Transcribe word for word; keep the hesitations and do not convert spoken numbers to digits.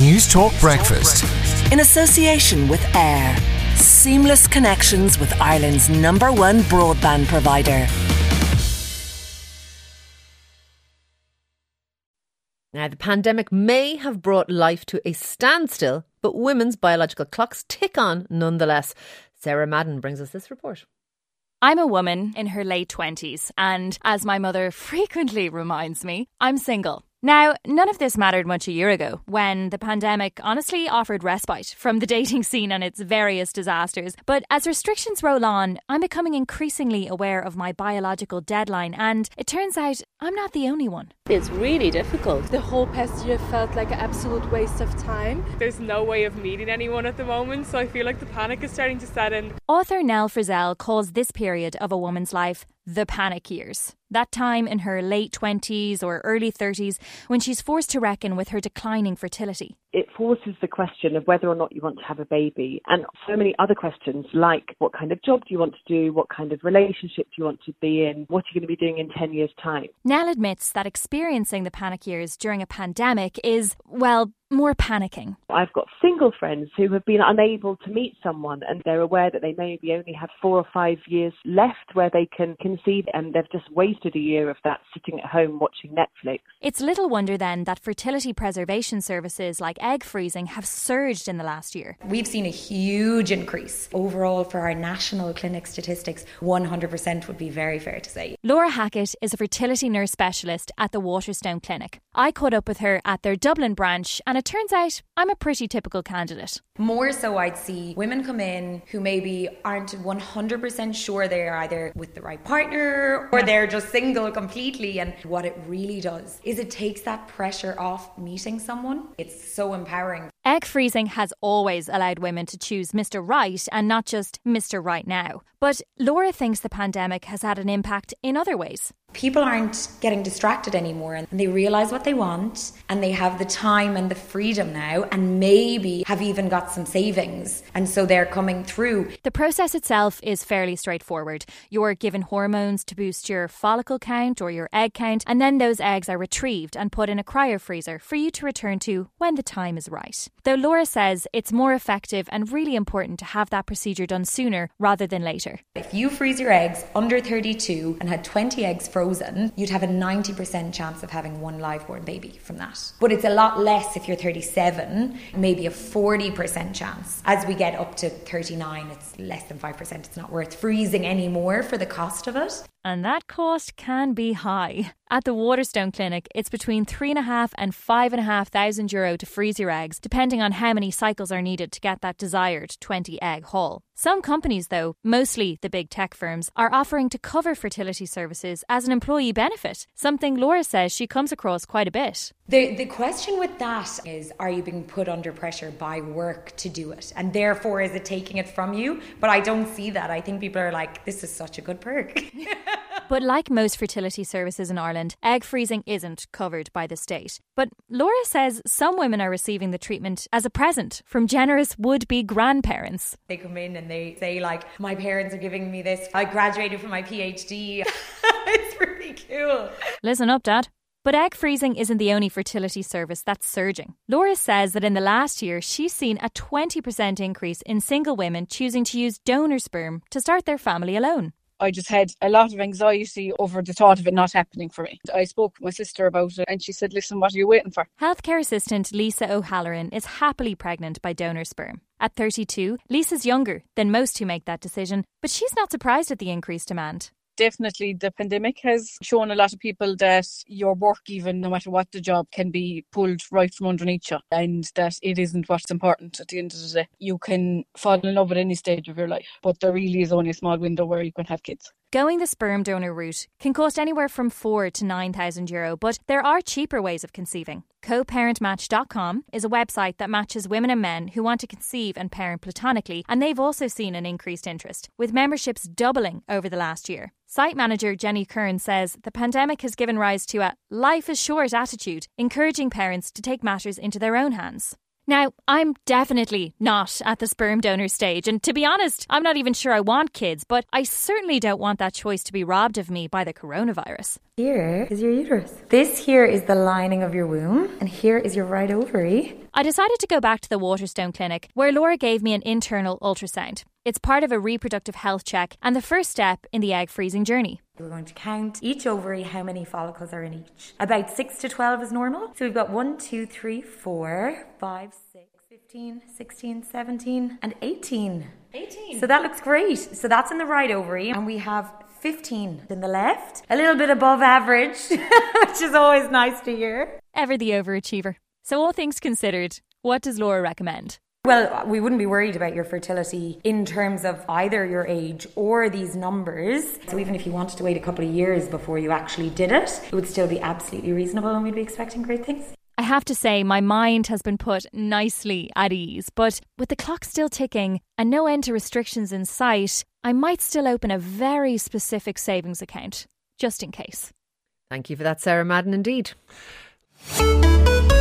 News Talk Breakfast. In association with Air. Seamless connections with Ireland's number one broadband provider. Now, the pandemic may have brought life to a standstill, but women's biological clocks tick on nonetheless. Sarah Madden brings us this report. I'm a woman in her late twenties, and as my mother frequently reminds me, I'm single. Now, none of this mattered much a year ago, when the pandemic honestly offered respite from the dating scene and its various disasters. But as restrictions roll on, I'm becoming increasingly aware of my biological deadline, and it turns out I'm not the only one. It's really difficult. The whole past year felt like an absolute waste of time. There's no way of meeting anyone at the moment, so I feel like the panic is starting to set in. Author Nell Frizzell calls this period of a woman's life the panic years. That time in her late twenties or early thirties when she's forced to reckon with her declining fertility. It forces the question of whether or not you want to have a baby, and so many other questions like what kind of job do you want to do, what kind of relationship do you want to be in, what are you going to be doing in ten years' time. Nell admits that experiencing the panic years during a pandemic is, well, more panicking. I've got single friends who have been unable to meet someone, and they're aware that they maybe only have four or five years left where they can conceive, and they've just wasted a year of that sitting at home watching Netflix. It's little wonder then that fertility preservation services like egg freezing have surged in the last year. We've seen a huge increase. Overall, for our national clinic statistics, one hundred percent would be very fair to say. Laura Hackett is a fertility nurse specialist at the Waterstone Clinic. I caught up with her at their Dublin branch, and it turns out I'm a pretty typical candidate. More so, I'd see women come in who maybe aren't one hundred percent sure they're either with the right partner or they're just single completely. And what it really does is it takes that pressure off meeting someone. It's so empowering. Egg freezing has always allowed women to choose Mister Right and not just Mister Right Now. But Laura thinks the pandemic has had an impact in other ways. People aren't getting distracted anymore, and they realise what they want, and they have the time and the freedom now, and maybe have even got some savings, and so they're coming through. The process itself is fairly straightforward. You're given hormones to boost your follicle count or your egg count, and then those eggs are retrieved and put in a cryofreezer for you to return to when the time is right. Though Laura says it's more effective and really important to have that procedure done sooner rather than later. If you freeze your eggs under thirty-two and had twenty eggs frozen, you'd have a ninety percent chance of having one live-born baby from that. But it's a lot less if you're thirty-seven, maybe a forty percent chance. As we get up to thirty-nine, it's less than five percent. It's not worth freezing anymore for the cost of it. And that cost can be high. At the Waterstone Clinic, it's between three and a half and five and a half thousand euro to freeze your eggs, depending on how many cycles are needed to get that desired twenty egg haul. Some companies, though, mostly the big tech firms, are offering to cover fertility services as an employee benefit, something Laura says she comes across quite a bit. The the question with that is, are you being put under pressure by work to do it? And therefore, is it taking it from you? But I don't see that. I think people are like, this is such a good perk. But like most fertility services in Ireland, egg freezing isn't covered by the state. But Laura says some women are receiving the treatment as a present from generous would-be grandparents. They come in and they say, like, my parents are giving me this. I graduated from my PhD. It's really cool. Listen up, Dad. But egg freezing isn't the only fertility service that's surging. Laura says that in the last year, she's seen a twenty percent increase in single women choosing to use donor sperm to start their family alone. I just had a lot of anxiety over the thought of it not happening for me. I spoke with my sister about it and she said, listen, what are you waiting for? Healthcare assistant Lisa O'Halloran is happily pregnant by donor sperm. At thirty-two, Lisa's younger than most who make that decision, but she's not surprised at the increased demand. Definitely the pandemic has shown a lot of people that your work, even no matter what the job, can be pulled right from underneath you, and that it isn't what's important at the end of the day. You can fall in love at any stage of your life, but there really is only a small window where you can have kids. Going the sperm donor route can cost anywhere from four to nine thousand euro, but there are cheaper ways of conceiving. co parent match dot com is a website that matches women and men who want to conceive and parent platonically, and they've also seen an increased interest, with memberships doubling over the last year. Site manager Jenny Kern says the pandemic has given rise to a life is short attitude, encouraging parents to take matters into their own hands. Now, I'm definitely not at the sperm donor stage, and to be honest, I'm not even sure I want kids, but I certainly don't want that choice to be robbed of me by the coronavirus. Here is your uterus. This here is the lining of your womb, and here is your right ovary. I decided to go back to the Waterstone Clinic, where Laura gave me an internal ultrasound. It's part of a reproductive health check and the first step in the egg freezing journey. We're going to count each ovary, how many follicles are in each. About six to twelve is normal. So we've got one, two, three, four, five, six, fifteen, sixteen, seventeen, and eighteen. eighteen. So that looks great. So that's in the right ovary, and we have fifteen in the left. A little bit above average, which is always nice to hear. Ever the overachiever. So all things considered, what does Laura recommend? Well, we wouldn't be worried about your fertility in terms of either your age or these numbers. So even if you wanted to wait a couple of years before you actually did it, it would still be absolutely reasonable and we'd be expecting great things. I have to say, my mind has been put nicely at ease, but with the clock still ticking and no end to restrictions in sight, I might still open a very specific savings account, just in case. Thank you for that, Sarah Madden, indeed.